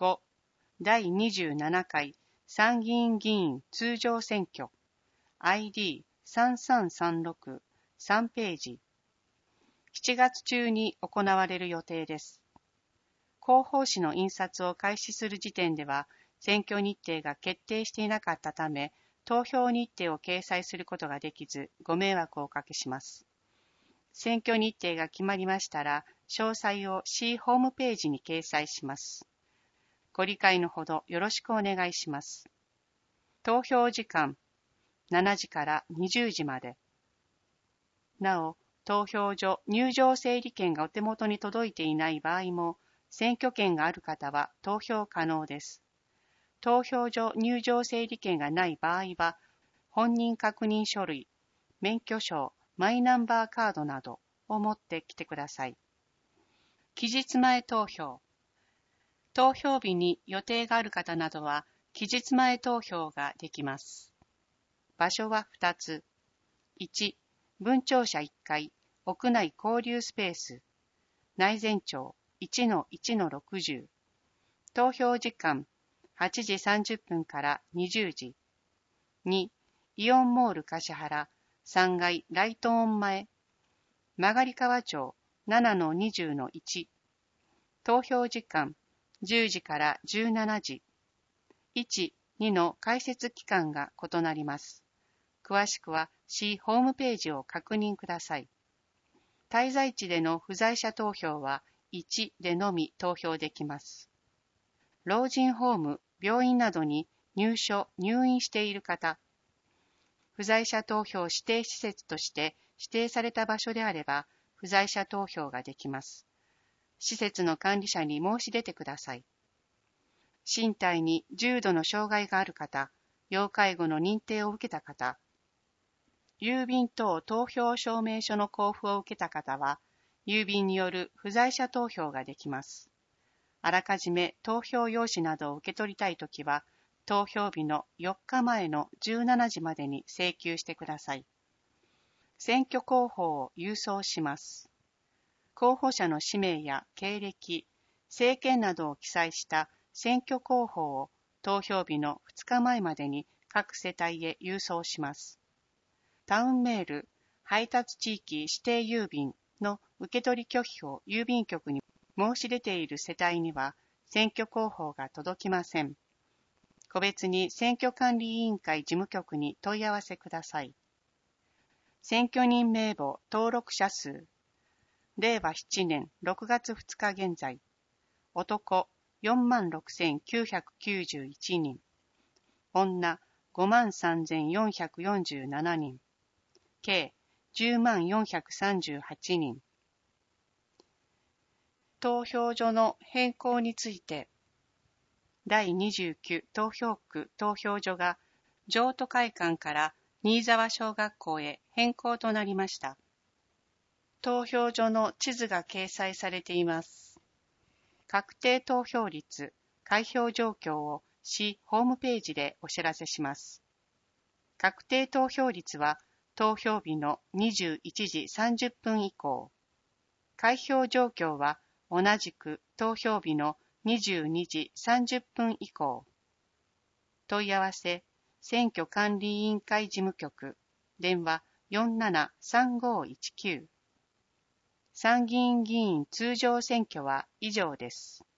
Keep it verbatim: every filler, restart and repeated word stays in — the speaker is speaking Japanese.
ご、だいにじゅうななかい参議院議員通常選挙 アイディーさんさんさんろく さんページ、しちがつ中に行われる予定です。広報誌の印刷を開始する時点では選挙日程が決定していなかったため、投票日程を掲載することができずご迷惑をおかけします。選挙日程が決まりましたら、詳細を市ホームページに掲載します。ご理解のほどよろしくお願いします。投票時間しちじからにじゅうじまで。なお、投票所入場整理券がお手元に届いていない場合も、選挙権がある方は投票可能です。投票所入場整理券がない場合は、本人確認書類、免許証、マイナンバーカードなどを持ってきてください。期日前投票。投票日に予定がある方などは、期日前投票ができます。場所はふたつ。いち、分庁舎いっかい、屋内交流スペース、内前町 いちのいちのろくじゅう。投票時間はちじさんじゅっぷんからにじゅうじ。に、イオンモール橿原さんがいライトオン前、曲川町 ななのにじゅうのいち。投票時間じゅうじからじゅうしちじ。いち、にの開設期間が異なります。詳しくは市ホームページを確認ください。滞在地での不在者投票はいちでのみ投票できます。老人ホーム、病院などに入所・入院している方、不在者投票指定施設として指定された場所であれば、不在者投票ができます。施設の管理者に申し出てください。身体に重度の障害がある方、要介護の認定を受けた方、郵便等投票証明書の交付を受けた方は、郵便による不在者投票ができます。あらかじめ投票用紙などを受け取りたいときは、投票日のよっかまえのじゅうしちじまでに請求してください。選挙広報を郵送します。候補者の氏名や経歴、政見などを記載した選挙広報を投票日のふつかまえまでに各世帯へ郵送します。タウンメール、配達地域指定郵便の受け取り拒否を郵便局に申し出ている世帯には選挙広報が届きません。個別に選挙管理委員会事務局に問い合わせください。選挙人名簿登録者数、れいわななねんろくがつふつか現在、男よんまんろくせんきゅうひゃくきゅうじゅういちにん、女ごまんさんぜんよんひゃくよんじゅうななにん、計じゅうまんよんひゃくさんじゅうはちにん。投票所の変更について、だいにじゅうきゅう投票区投票所が譲渡会館から新沢小学校へ変更となりました。投票所の地図が掲載されています。確定投票率、開票状況を市ホームページでお知らせします。確定投票率は投票日のにじゅういちじさんじゅっぷん以降、開票状況は同じく投票日のにじゅうにじさんじゅっぷん以降。問い合わせ、選挙管理委員会事務局、電話よんななさんごいちきゅう。参議院議員通常選挙は以上です。